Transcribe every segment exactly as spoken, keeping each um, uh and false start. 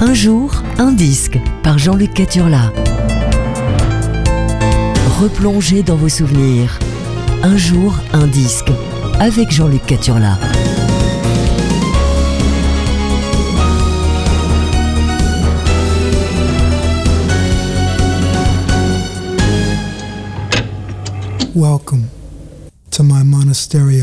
Un jour, un disque par Jean-Luc Caturla. Replongez dans vos souvenirs. Un jour, un disque avec Jean-Luc Caturla. Welcome to my monasterio.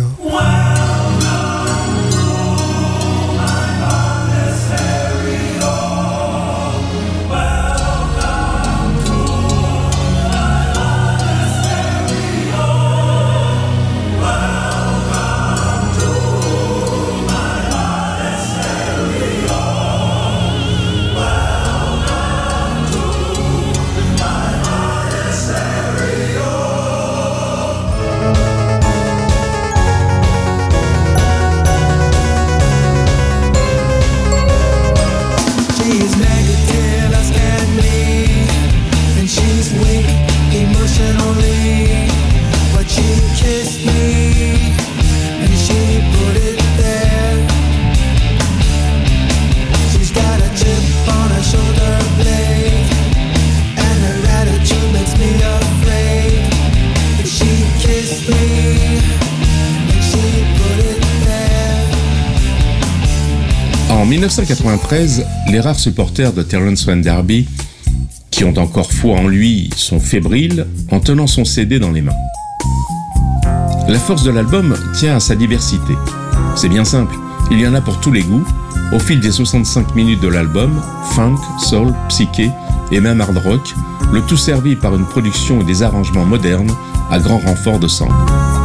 En dix-neuf cent quatre-vingt-treize, les rares supporters de Terence Van Der Bee, qui ont encore foi en lui, sont fébriles en tenant son C D dans les mains. La force de l'album tient à sa diversité. C'est bien simple, il y en a pour tous les goûts. Au fil des soixante-cinq minutes de l'album, funk, soul, psyché et même hard rock, le tout servi par une production et des arrangements modernes à grand renfort de sang.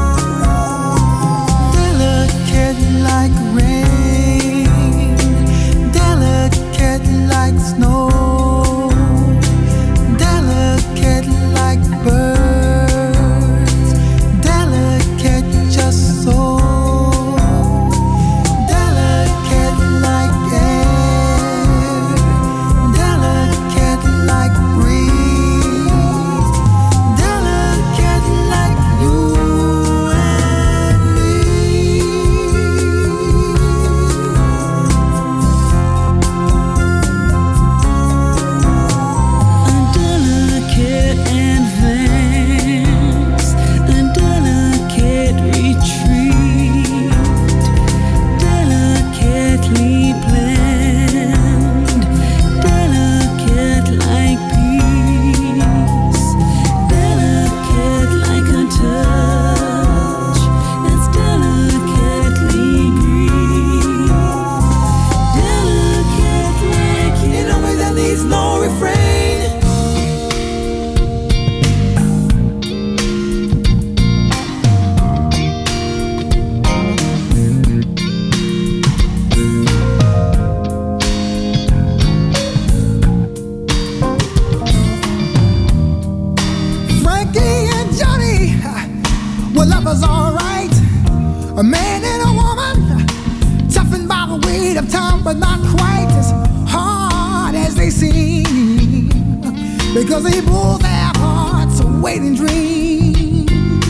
Because they pull their hearts away in dreams.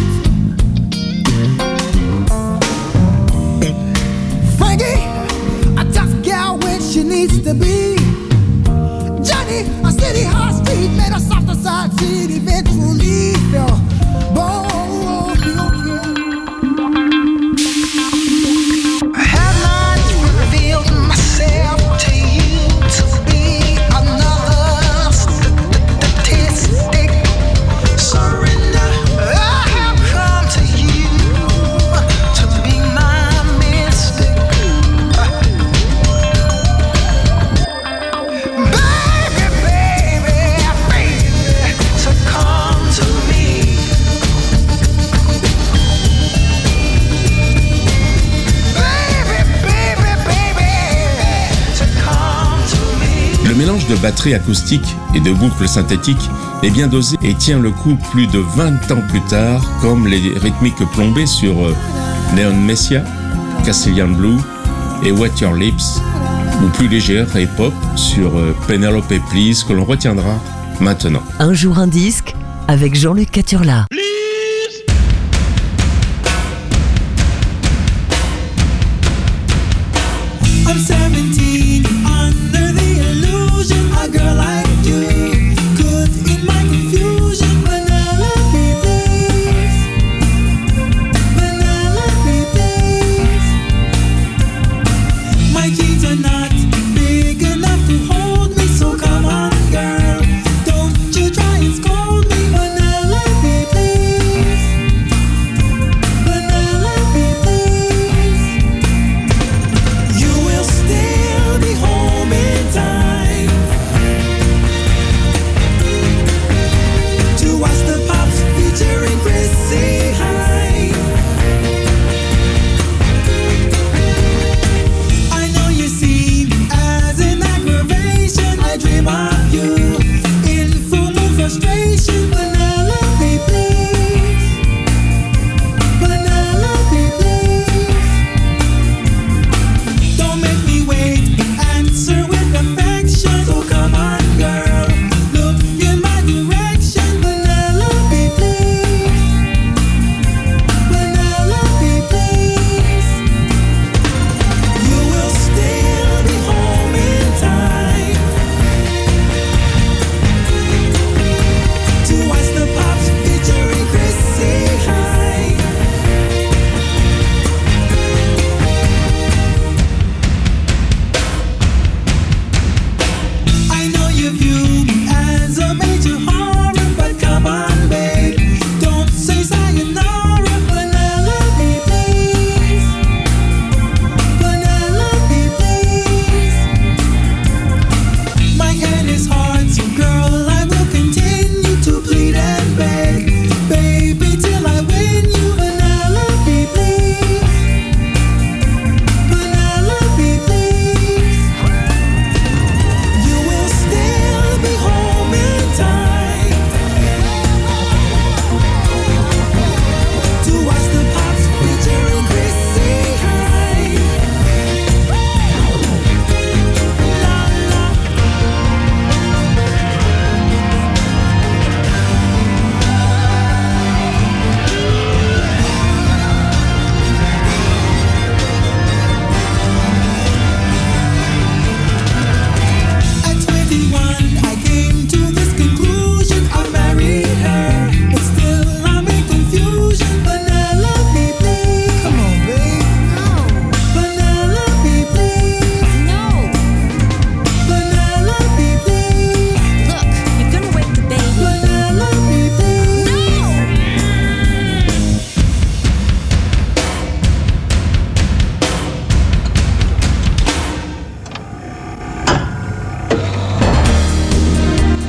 Frankie, a tough gal when she needs to be. Johnny, a city hot street made a softer side city eventually fell. Oh, I have not revealed myself to you to be another. Le mélange de batterie acoustique et de boucles synthétiques est bien dosé et tient le coup plus de vingt ans plus tard, comme les rythmiques plombées sur Neon Messiah, Castilian Blue et Wet Your Lips, ou plus légère et pop sur Penelope Please, que l'on retiendra maintenant. Un jour un disque avec Jean-Luc Caturla. I'm seventeen, under the illusion.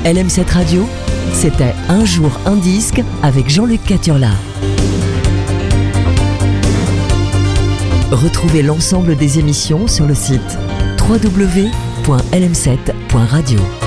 L M sept Radio, c'était Un jour un disque avec Jean-Luc Caturla. Retrouvez l'ensemble des émissions sur le site w w w point l m sept point radio.